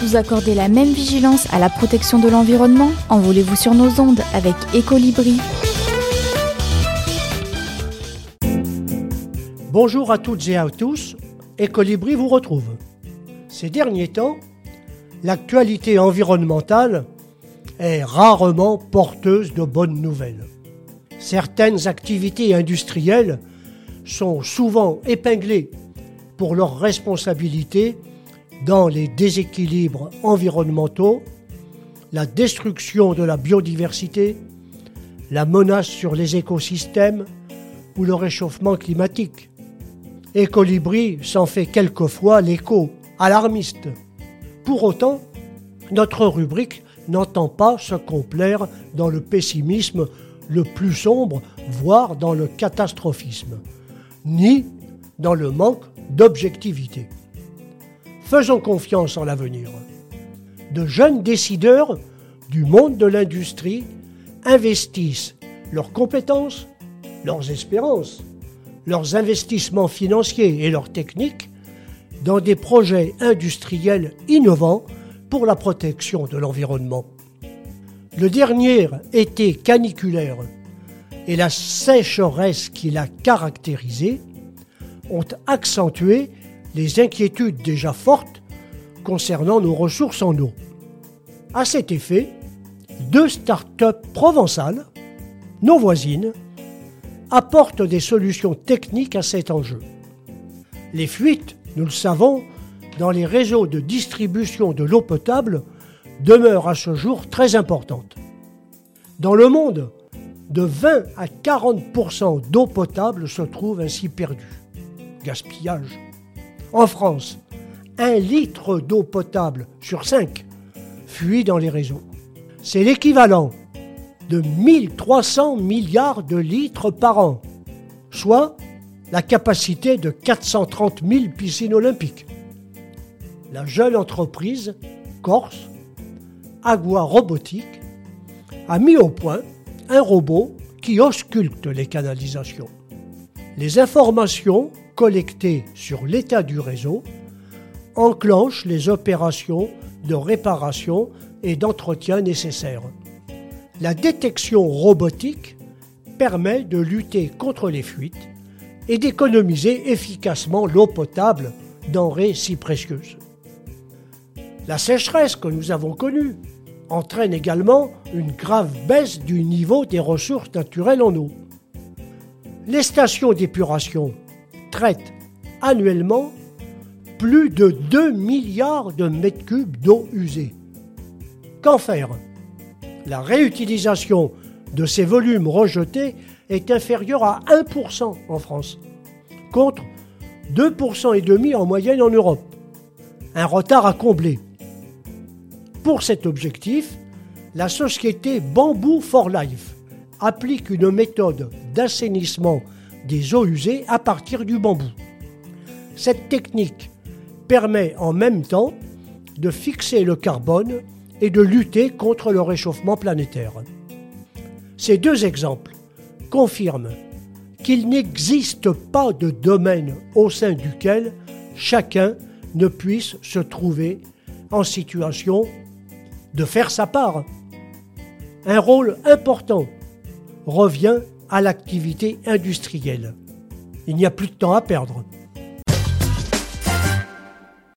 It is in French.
vous accorder la même vigilance à la protection de l'environnement? Envolez-vous sur nos ondes avec Ecolibri. Bonjour à toutes et à tous, Ecolibri vous retrouve. Ces derniers temps, l'actualité environnementale est rarement porteuse de bonnes nouvelles. Certaines activités industrielles sont souvent épinglées pour leurs responsabilités dans les déséquilibres environnementaux, la destruction de la biodiversité, la menace sur les écosystèmes ou le réchauffement climatique. Ecolibri s'en fait quelquefois l'écho alarmiste. Pour autant, notre rubrique n'entend pas se complaire dans le pessimisme le plus sombre, voire dans le catastrophisme, ni dans le manque d'objectivité. Faisons confiance en l'avenir. De jeunes décideurs du monde de l'industrie investissent leurs compétences, leurs espérances, leurs investissements financiers et leurs techniques dans des projets industriels innovants pour la protection de l'environnement. Le dernier été caniculaire et la sécheresse qui l'a caractérisé ont accentué les inquiétudes déjà fortes concernant nos ressources en eau. À cet effet, 2 start-up provençales, nos voisines, apportent des solutions techniques à cet enjeu. Les fuites, nous le savons, dans les réseaux de distribution de l'eau potable demeurent à ce jour très importantes. Dans le monde, de 20 à 40% d'eau potable se trouve ainsi perdue. Gaspillage. En France, 1 litre d'eau potable sur 5 fuit dans les réseaux. C'est l'équivalent de 1300 milliards de litres par an, soit la capacité de 430 000 piscines olympiques. La jeune entreprise corse, Agua Robotique, a mis au point un robot qui ausculte les canalisations. Les informations collectées sur l'état du réseau enclenchent les opérations de réparation et d'entretien nécessaires. La détection robotique permet de lutter contre les fuites et d'économiser efficacement l'eau potable, denrée si précieuse. La sécheresse que nous avons connue entraîne également une grave baisse du niveau des ressources naturelles en eau. Les stations d'épuration traitent annuellement plus de 2 milliards de mètres cubes d'eau usée. Qu'en faire ? La réutilisation de ces volumes rejetés est inférieure à 1% en France, contre 2,5% en moyenne en Europe. Un retard à combler. Pour cet objectif, la société Bamboo for Life applique une méthode d'assainissement des eaux usées à partir du bambou. Cette technique permet en même temps de fixer le carbone et de lutter contre le réchauffement planétaire. Ces 2 exemples confirment qu'il n'existe pas de domaine au sein duquel chacun ne puisse se trouver en situation de faire sa part. Un rôle important revient à l'activité industrielle. Il n'y a plus de temps à perdre.